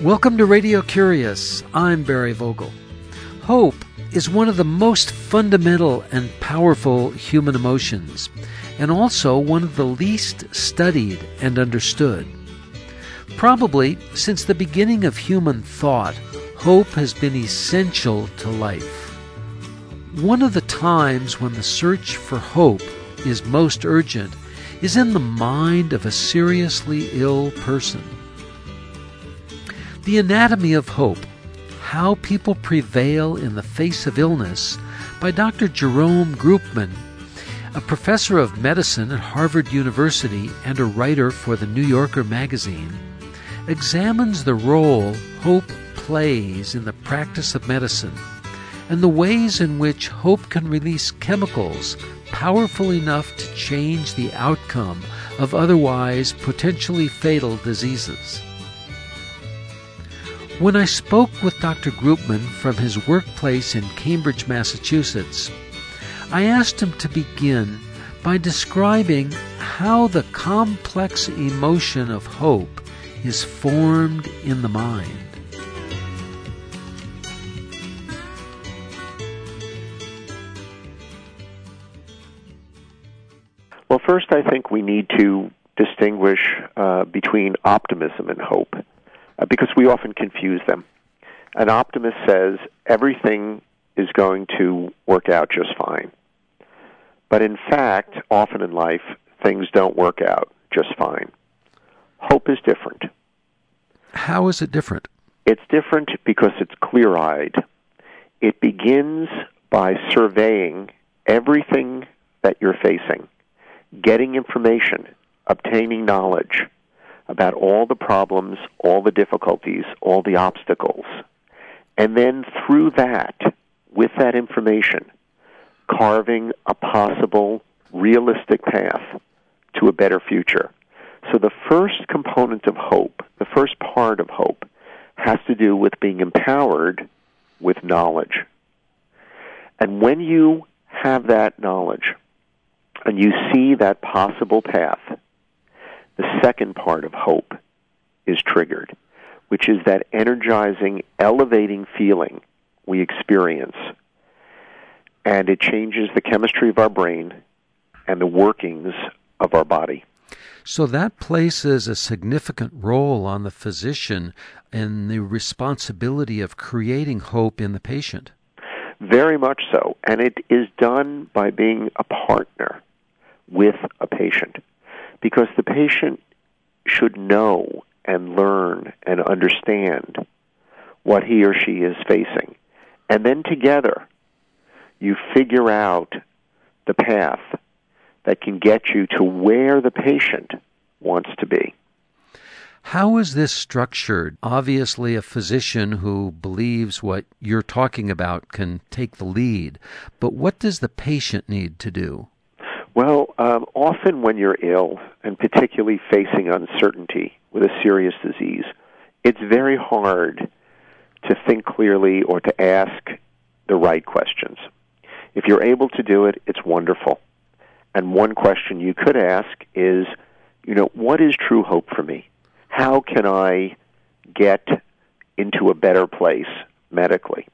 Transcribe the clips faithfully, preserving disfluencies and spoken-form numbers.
Welcome to Radio Curious. I'm Barry Vogel. Hope is one of the most fundamental and powerful human emotions, and also one of the least studied and understood. Probably since the beginning of human thought, hope has been essential to life. One of the times when the search for hope is most urgent is in the mind of a seriously ill person. The Anatomy of Hope: How People Prevail in the Face of Illness by Doctor Jerome Groopman, a professor of medicine at Harvard University and a writer for the New Yorker magazine, examines the role hope plays in the practice of medicine and the ways in which hope can release chemicals powerful enough to change the outcome of otherwise potentially fatal diseases. When I spoke with Doctor Groopman from his workplace in Cambridge, Massachusetts, I asked him to begin by describing how the complex emotion of hope is formed in the mind. Well, first I think we need to distinguish uh, between optimism and hope, uh, because we often confuse them. An optimist says everything is going to work out just fine. But in fact, often in life, things don't work out just fine. Hope is different. How is it different? It's different because it's clear-eyed. It begins by surveying everything that you're facing, getting information, obtaining knowledge about all the problems, all the difficulties, all the obstacles. And then through that, with that information, carving a possible, realistic path to a better future. So the first component of hope, the first part of hope, has to do with being empowered with knowledge. And when you have that knowledge, and you see that possible path, the second part of hope is triggered, which is that energizing, elevating feeling we experience. And it changes the chemistry of our brain and the workings of our body. So that places a significant role on the physician in the responsibility of creating hope in the patient. Very much so. And it is done by being a partner with a patient, because the patient should know and learn and understand what he or she is facing. And then together, you figure out the path that can get you to where the patient wants to be. How is this structured? Obviously, a physician who believes what you're talking about can take the lead, but what does the patient need to do? Well, um, often when you're ill, and particularly facing uncertainty with a serious disease, it's very hard to think clearly or to ask the right questions. If you're able to do it, it's wonderful. And one question you could ask is, you know, what is true hope for me? How can I get into a better place medically?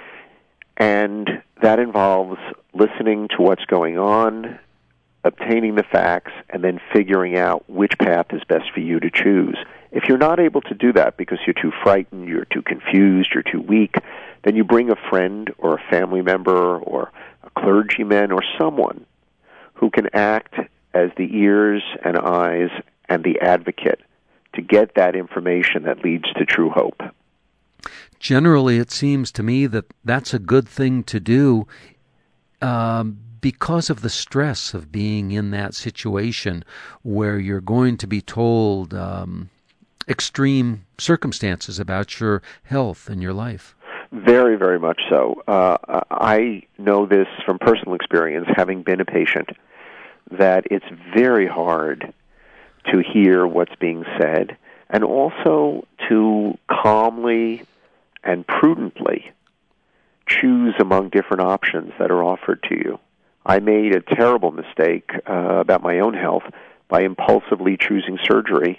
And that involves listening to what's going on, obtaining the facts, and then figuring out which path is best for you to choose. If you're not able to do that because you're too frightened, you're too confused, you're too weak, then you bring a friend or a family member or a clergyman or someone who can act as the ears and eyes and the advocate to get that information that leads to true hope. Generally, it seems to me that that's a good thing to do um, because of the stress of being in that situation where you're going to be told um, extreme circumstances about your health and your life. Very, very much so. Uh, I know this from personal experience, having been a patient, that it's very hard to hear what's being said and also to calmly and prudently choose among different options that are offered to you. I made a terrible mistake uh, about my own health by impulsively choosing surgery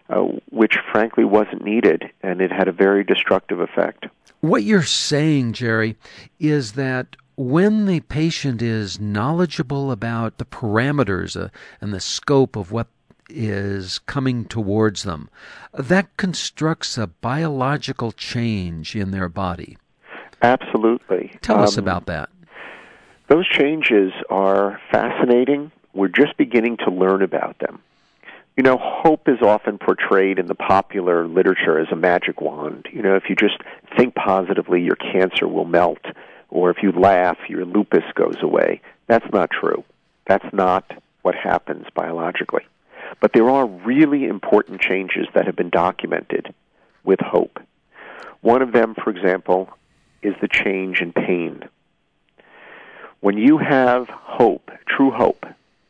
uh, which frankly wasn't needed, and it had a very destructive effect. What you're saying, Jerry, is that when the patient is knowledgeable about the parameters uh, and the scope of what is coming towards them, that constructs a biological change in their body. Absolutely. Tell um, us about that. Those changes are fascinating. We're just beginning to learn about them. You know, hope is often portrayed in the popular literature as a magic wand. You know, if you just think positively, your cancer will melt, or if you laugh, your lupus goes away. That's not true. That's not what happens biologically. But there are really important changes that have been documented with hope. One of them, for example, is the change in pain. When you have hope, true hope,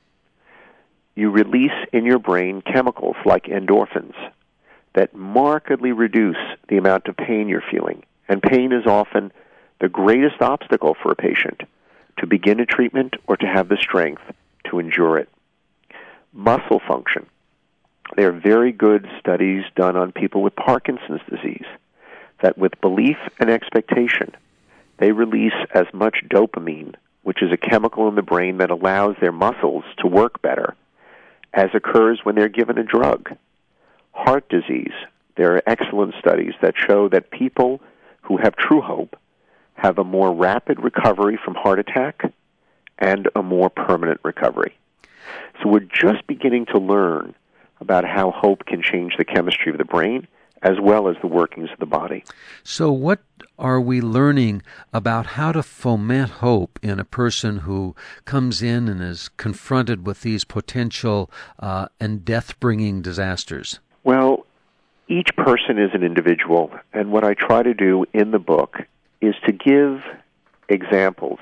you release in your brain chemicals like endorphins that markedly reduce the amount of pain you're feeling. And pain is often the greatest obstacle for a patient to begin a treatment or to have the strength to endure it. Muscle function. There are very good studies done on people with Parkinson's disease that with belief and expectation, they release as much dopamine, which is a chemical in the brain that allows their muscles to work better, as occurs when they're given a drug. Heart disease. There are excellent studies that show that people who have true hope have a more rapid recovery from heart attack and a more permanent recovery. So we're just beginning to learn about how hope can change the chemistry of the brain as well as the workings of the body. So what are we learning about how to foment hope in a person who comes in and is confronted with these potential uh, and death-bringing disasters? Well, each person is an individual, and what I try to do in the book is to give examples,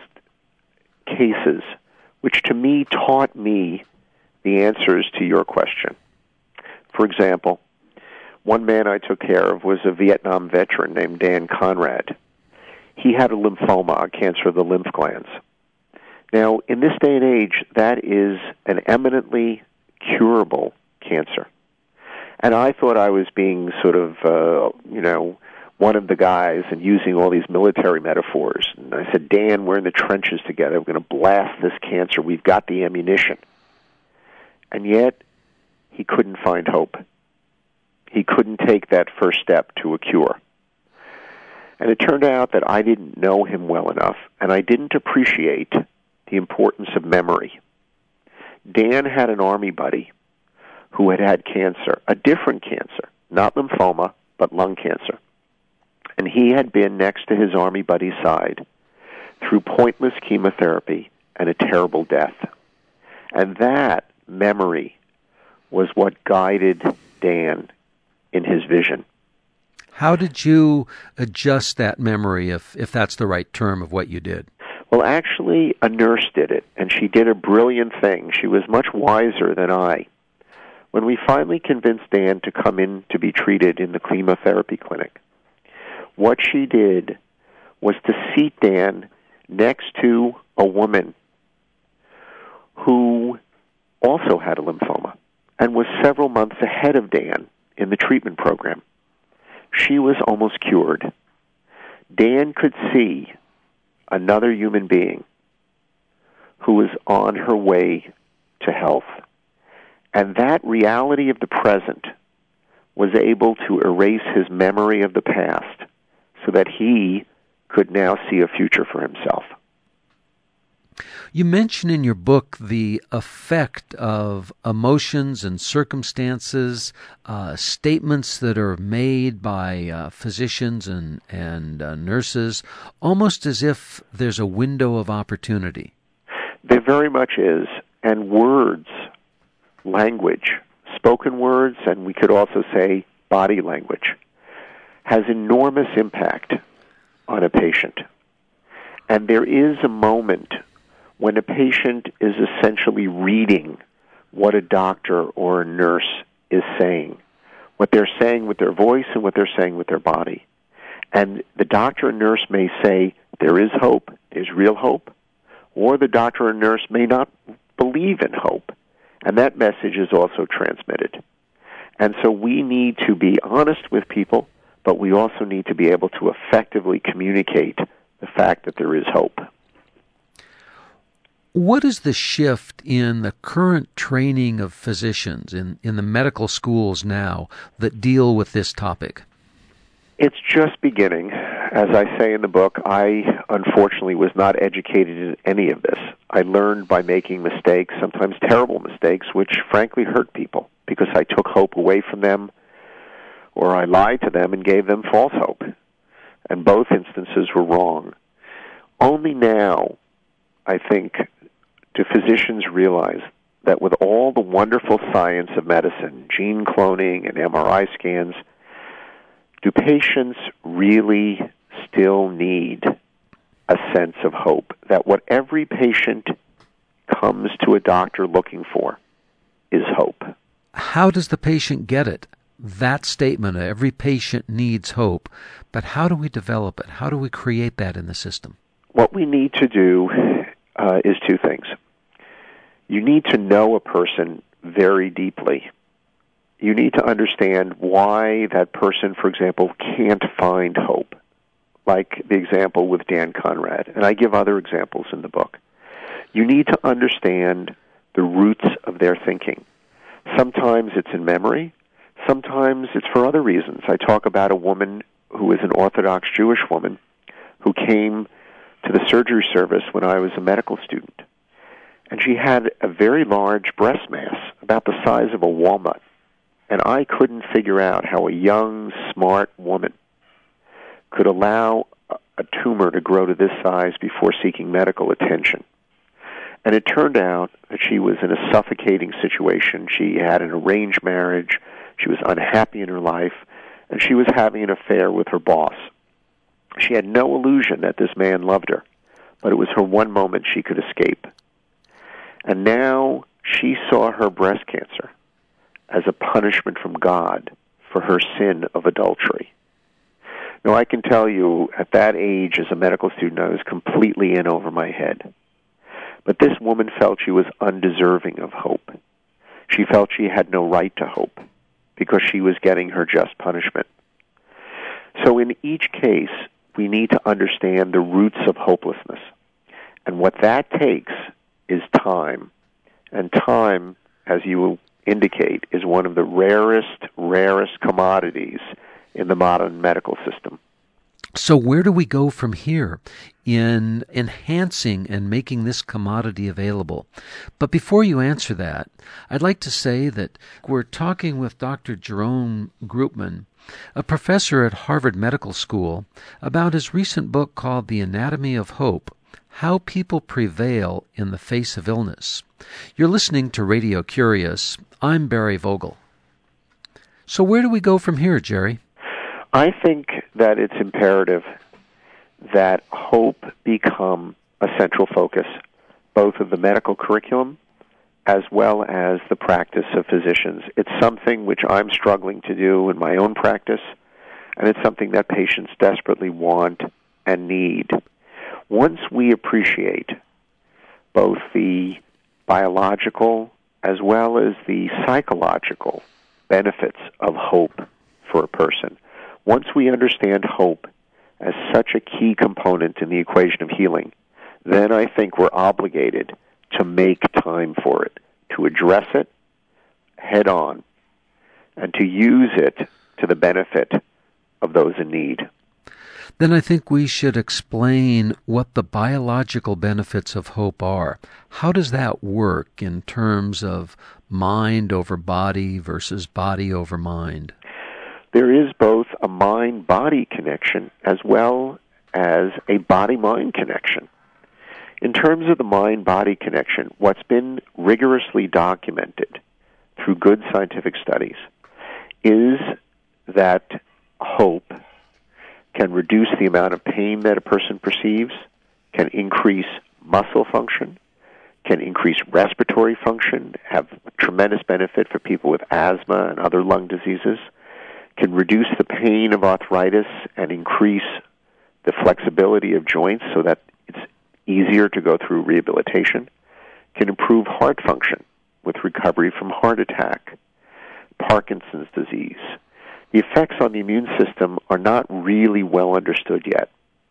cases, which to me taught me the answers to your question. For example, one man I took care of was a Vietnam veteran named Dan Conrad. He had a lymphoma, a cancer of the lymph glands. Now, in this day and age, that is an eminently curable cancer. And I thought I was being sort of, uh, you know, one of the guys and using all these military metaphors. And I said, Dan, we're in the trenches together. We're going to blast this cancer. We've got the ammunition. And yet, he couldn't find hope. He couldn't take that first step to a cure. And it turned out that I didn't know him well enough, and I didn't appreciate the importance of memory. Dan had an Army buddy who had had cancer, a different cancer, not lymphoma, but lung cancer. And he had been next to his Army buddy's side through pointless chemotherapy and a terrible death. And that memory was what guided Dan in his vision. How did you adjust that memory, if, if that's the right term of what you did? Well, actually, a nurse did it, and she did a brilliant thing. She was much wiser than I. When we finally convinced Dan to come in to be treated in the chemotherapy clinic, what she did was to seat Dan next to a woman who also had a lymphoma and was several months ahead of Dan in the treatment program. She was almost cured. Dan could see another human being who was on her way to health. And that reality of the present was able to erase his memory of the past so that he could now see a future for himself. You mention in your book the effect of emotions and circumstances, uh, statements that are made by uh, physicians and, and uh, nurses, almost as if there's a window of opportunity. There very much is. And words, language, spoken words, and we could also say body language, has enormous impact on a patient. And there is a moment when a patient is essentially reading what a doctor or a nurse is saying, what they're saying with their voice and what they're saying with their body. And the doctor and nurse may say, there is hope, there's real hope, or the doctor and nurse may not believe in hope. And that message is also transmitted. And so we need to be honest with people, but we also need to be able to effectively communicate the fact that there is hope. What is the shift in the current training of physicians in, in the medical schools now that deal with this topic? It's just beginning. As I say in the book, I unfortunately was not educated in any of this. I learned by making mistakes, sometimes terrible mistakes, which frankly hurt people because I took hope away from them or I lied to them and gave them false hope. And both instances were wrong. Only now, I think, do physicians realize that with all the wonderful science of medicine, gene cloning and M R I scans, do patients really still need a sense of hope that what every patient comes to a doctor looking for is hope? How does the patient get it? That statement, every patient needs hope, but how do we develop it? How do we create that in the system? What we need to do uh, is two things. You need to know a person very deeply. You need to understand why that person, for example, can't find hope, like the example with Dan Conrad, and I give other examples in the book. You need to understand the roots of their thinking. Sometimes it's in memory. Sometimes it's for other reasons. I talk about a woman who is an Orthodox Jewish woman who came to the surgery service when I was a medical student. And she had a very large breast mass, about the size of a walnut. And I couldn't figure out how a young, smart woman could allow a tumor to grow to this size before seeking medical attention. And it turned out that she was in a suffocating situation. She had an arranged marriage. She was unhappy in her life. And she was having an affair with her boss. She had no illusion that this man loved her, but it was her one moment she could escape. And now she saw her breast cancer as a punishment from God for her sin of adultery. Now, I can tell you, at that age, as a medical student, I was completely in over my head. But this woman felt she was undeserving of hope. She felt she had no right to hope because she was getting her just punishment. So in each case, we need to understand the roots of hopelessness. And what that takes is time. And time, as you indicate, is one of the rarest, rarest commodities in the modern medical system. So where do we go from here in enhancing and making this commodity available? But before you answer that, I'd like to say that we're talking with Doctor Jerome Groopman, a professor at Harvard Medical School, about his recent book called The Anatomy of Hope: How People Prevail in the Face of Illness. You're listening to Radio Curious. I'm Barry Vogel. So where do we go from here, Jerry? I think that it's imperative that hope become a central focus, both of the medical curriculum as well as the practice of physicians. It's something which I'm struggling to do in my own practice, and it's something that patients desperately want and need. Once we appreciate both the biological as well as the psychological benefits of hope for a person, once we understand hope as such a key component in the equation of healing, then I think we're obligated to make time for it, to address it head on, and to use it to the benefit of those in need. Then I think we should explain what the biological benefits of hope are. How does that work in terms of mind over body versus body over mind? There is both a mind-body connection as well as a body-mind connection. In terms of the mind-body connection, what's been rigorously documented through good scientific studies is that hope can reduce the amount of pain that a person perceives, can increase muscle function, can increase respiratory function, have tremendous benefit for people with asthma and other lung diseases, can reduce the pain of arthritis and increase the flexibility of joints so that it's easier to go through rehabilitation, can improve heart function with recovery from heart attack, Parkinson's disease. The effects on the immune system are not really well understood yet.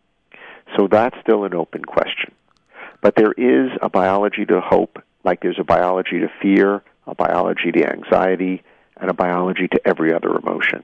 So that's still an open question. But there is a biology to hope, like there's a biology to fear, a biology to anxiety, and a biology to every other emotion.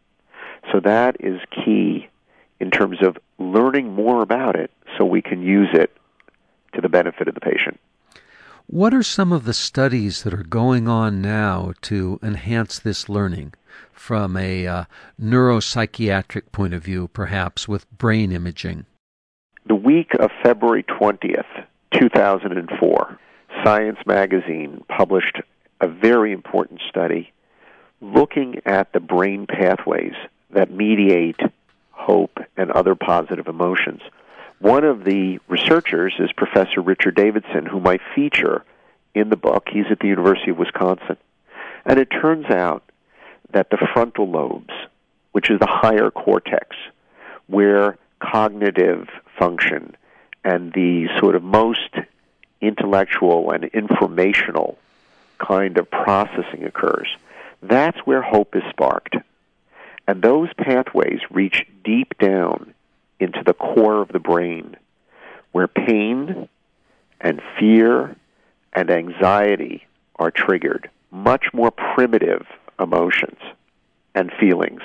So that is key in terms of learning more about it so we can use it to the benefit of the patient. What are some of the studies that are going on now to enhance this learning from a uh, neuropsychiatric point of view, perhaps with brain imaging? The week of February twentieth, two thousand four, Science magazine published a very important study looking at the brain pathways that mediate hope and other positive emotions. One of the researchers is Professor Richard Davidson, whom I feature in the book. He's at the University of Wisconsin. And it turns out that the frontal lobes, which is the higher cortex, where cognitive function and the sort of most intellectual and informational kind of processing occurs, that's where hope is sparked. And those pathways reach deep down into the core of the brain, where pain and fear and anxiety are triggered, much more primitive emotions and feelings.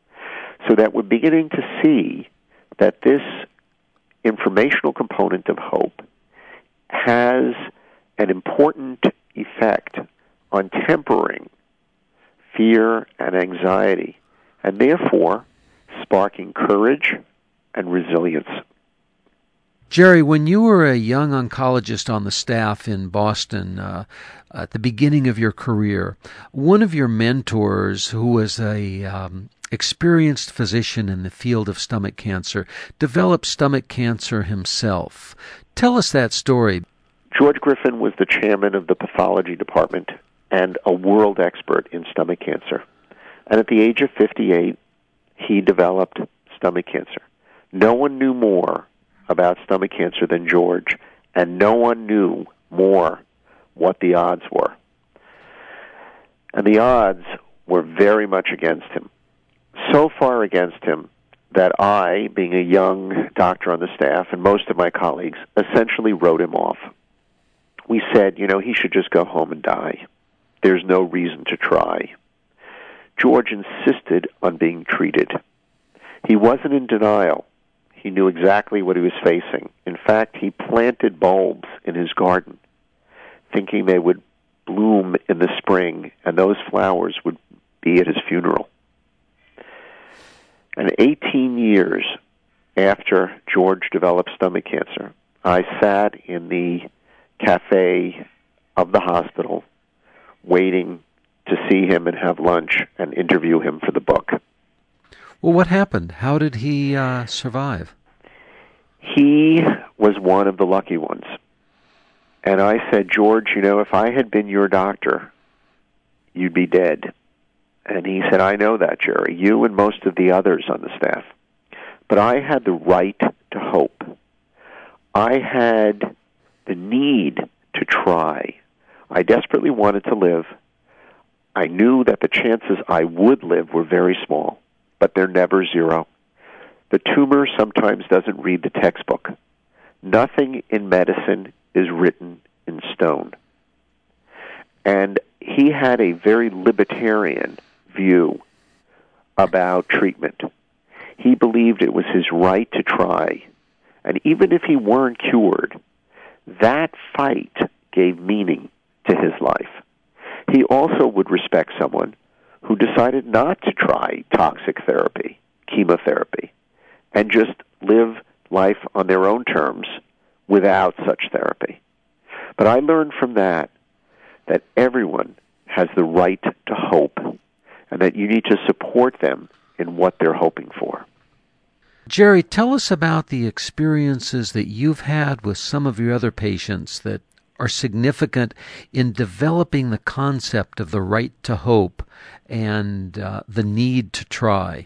So that we're beginning to see that this informational component of hope has an important effect on tempering fear and anxiety, and therefore sparking courage and resilience. Jerry, when you were a young oncologist on the staff in Boston uh, at the beginning of your career, one of your mentors, who was a um, experienced physician in the field of stomach cancer, developed stomach cancer himself. Tell us that story. George Griffin was the chairman of the pathology department and a world expert in stomach cancer. And at the age of fifty-eight, he developed stomach cancer. No one knew more about stomach cancer than George, and no one knew more what the odds were. And the odds were very much against him. So far against him that I, being a young doctor on the staff, and most of my colleagues, essentially wrote him off. We said, you know, he should just go home and die. There's no reason to try. George insisted on being treated. He wasn't in denial. He knew exactly what he was facing. In fact, he planted bulbs in his garden, thinking they would bloom in the spring, and those flowers would be at his funeral. And eighteen years after George developed stomach cancer, I sat in the cafe of the hospital waiting to see him and have lunch and interview him for the book. Well, what happened? How did he uh, survive? He was one of the lucky ones. And I said, George, you know, if I had been your doctor, you'd be dead. And he said, I know that, Jerry, you and most of the others on the staff. But I had the right to hope. I had the need to try. I desperately wanted to live. I knew that the chances I would live were very small, but they're never zero. The tumor sometimes doesn't read the textbook. Nothing in medicine is written in stone. And he had a very libertarian view about treatment. He believed it was his right to try. And even if he weren't cured, that fight gave meaning to his life. He also would respect someone who decided not to try toxic therapy, chemotherapy, and just live life on their own terms without such therapy. But I learned from that that everyone has the right to hope and that you need to support them in what they're hoping for. Jerry, tell us about the experiences that you've had with some of your other patients that are significant in developing the concept of the right to hope and uh, the need to try.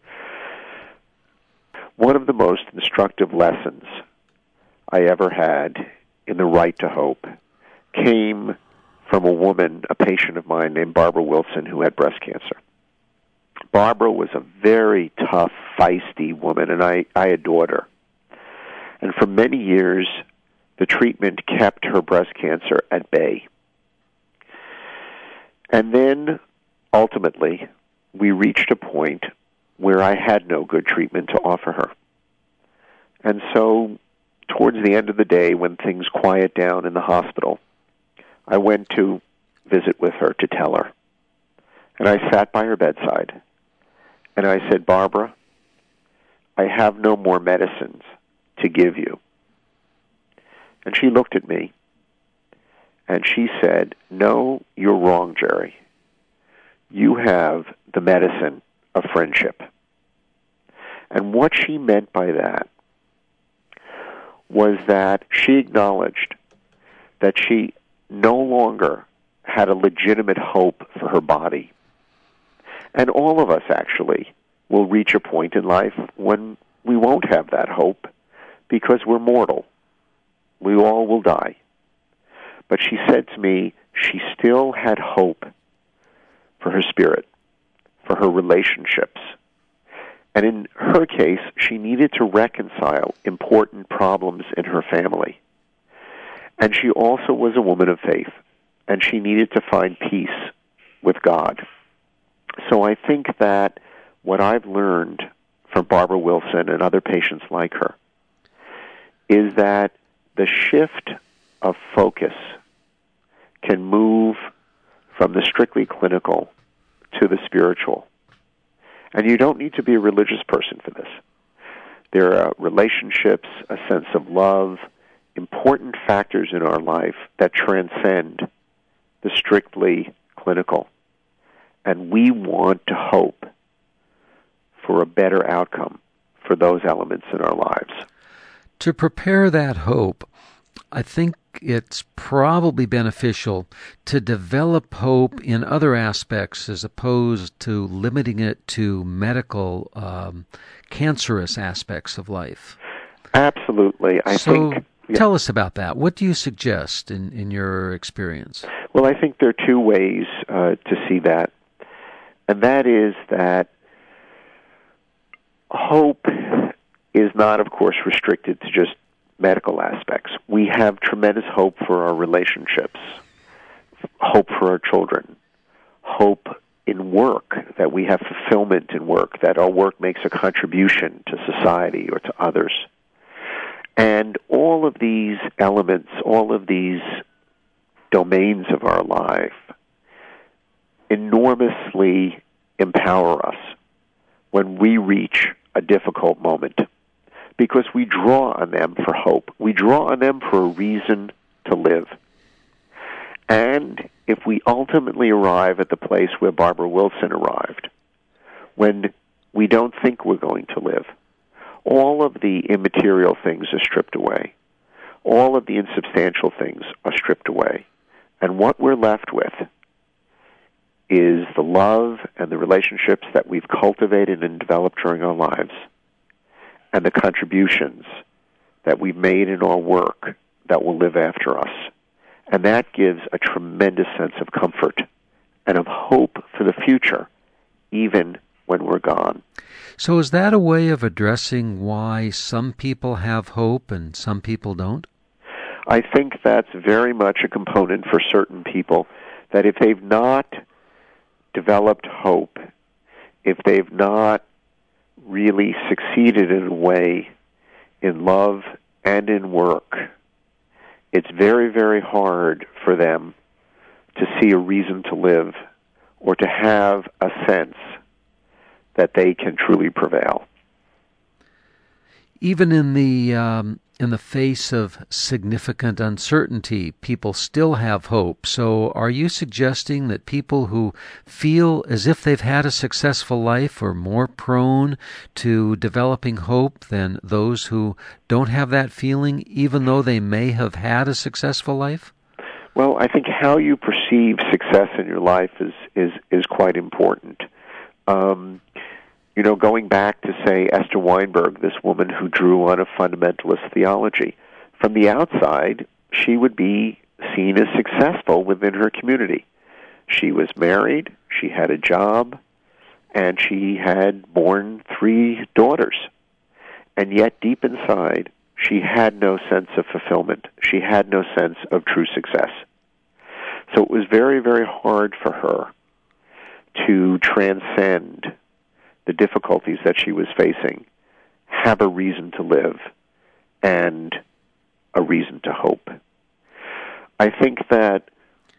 One of the most instructive lessons I ever had in the right to hope came from a woman, a patient of mine named Barbara Wilson, who had breast cancer. Barbara was a very tough, feisty woman, and I, I adored her. And for many years, the treatment kept her breast cancer at bay. And then, ultimately, we reached a point where I had no good treatment to offer her. And so, towards the end of the day, when things quiet down in the hospital, I went to visit with her to tell her. And I sat by her bedside, and I said, Barbara, I have no more medicines to give you. And she looked at me, and she said, no, you're wrong, Jerry. You have the medicine of friendship. And what she meant by that was that she acknowledged that she no longer had a legitimate hope for her body. And all of us, actually, will reach a point in life when we won't have that hope because we're mortal. We all will die. But she said to me she still had hope for her spirit, for her relationships. And in her case, she needed to reconcile important problems in her family. And she also was a woman of faith, and she needed to find peace with God. So I think that what I've learned from Barbara Wilson and other patients like her is that the shift of focus can move from the strictly clinical to the spiritual. And you don't need to be a religious person for this. There are relationships, a sense of love, important factors in our life that transcend the strictly clinical. And we want to hope for a better outcome for those elements in our lives. To prepare that hope, I think it's probably beneficial to develop hope in other aspects as opposed to limiting it to medical, um, cancerous aspects of life. Absolutely. I so think. Yeah. Tell us about that. What do you suggest in, in your experience? Well, I think there are two ways uh, to see that. And that is that hope is not, of course, restricted to just medical aspects. We have tremendous hope for our relationships, hope for our children, hope in work, that we have fulfillment in work, that our work makes a contribution to society or to others. And all of these elements, all of these domains of our life enormously empower us when we reach a difficult moment, because we draw on them for hope. We draw on them for a reason to live. And if we ultimately arrive at the place where Barbara Wilson arrived, when we don't think we're going to live, all of the immaterial things are stripped away. All of the insubstantial things are stripped away. And what we're left with is the love and the relationships that we've cultivated and developed during our lives, and the contributions that we've made in our work that will live after us. And that gives a tremendous sense of comfort and of hope for the future, even when we're gone. So is that a way of addressing why some people have hope and some people don't? I think that's very much a component for certain people, that if they've not developed hope, if they've not really succeeded in a way in love and in work, it's very, very hard for them to see a reason to live or to have a sense that they can truly prevail. Even in the um, in the face of significant uncertainty, people still have hope. So are you suggesting that people who feel as if they've had a successful life are more prone to developing hope than those who don't have that feeling, even though they may have had a successful life? Well, I think how you perceive success in your life is is, is quite important. Um, you know, going back to, say, Esther Weinberg, this woman who drew on a fundamentalist theology, from the outside, she would be seen as successful within her community. She was married, she had a job, and she had borne three daughters. And yet, deep inside, she had no sense of fulfillment. She had no sense of true success. So it was very, very hard for her to transcend the difficulties that she was facing, have a reason to live, and a reason to hope. I think that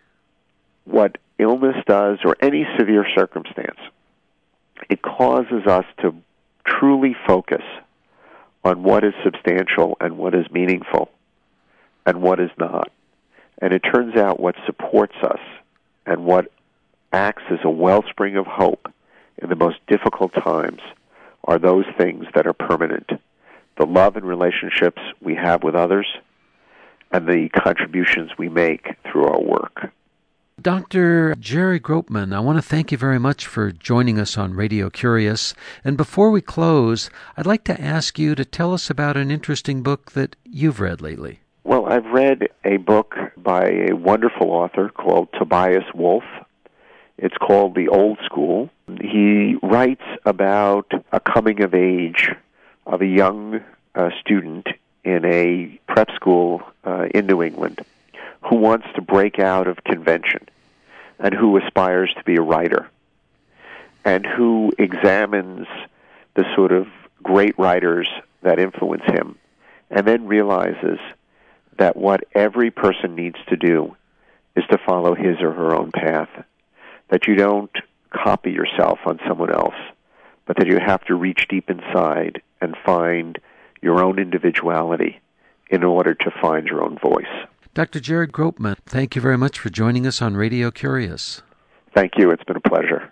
what illness does, or any severe circumstance, it causes us to truly focus on what is substantial and what is meaningful and what is not. And it turns out what supports us and what acts as a wellspring of hope in the most difficult times are those things that are permanent. The love and relationships we have with others and the contributions we make through our work. Doctor Jerry Groopman, I want to thank you very much for joining us on Radio Curious. And before we close, I'd like to ask you to tell us about an interesting book that you've read lately. Well, I've read a book by a wonderful author called Tobias Wolff. It's called The Old School. He writes about a coming of age of a young uh, student in a prep school uh, in New England who wants to break out of convention and who aspires to be a writer and who examines the sort of great writers that influence him and then realizes that what every person needs to do is to follow his or her own path, that you don't copy yourself on someone else, but that you have to reach deep inside and find your own individuality in order to find your own voice. Doctor Jared Groopman, thank you very much for joining us on Radio Curious. Thank you. It's been a pleasure.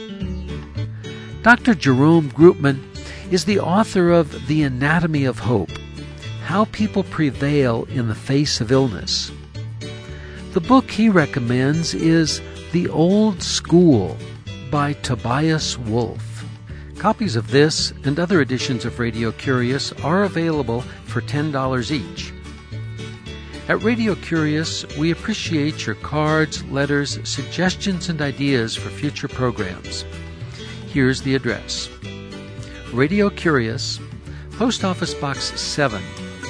Doctor Jerome Groopman is the author of The Anatomy of Hope, How People Prevail in the Face of Illness. The book he recommends is The Old School by Tobias Wolff. Copies of this and other editions of Radio Curious are available for ten dollars each. At Radio Curious, we appreciate your cards, letters, suggestions, and ideas for future programs. Here's the address. Radio Curious, Post Office Box seven,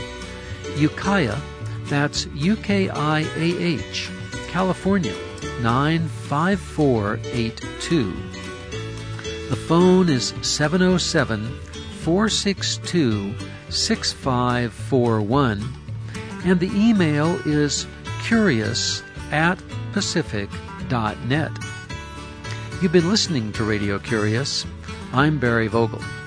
Ukiah, that's U K I A H, California, nine five four eight two. The phone is seven oh seven, four six two, six five four one. And the email is curious at pacific dot net. You've been listening to Radio Curious. I'm Barry Vogel.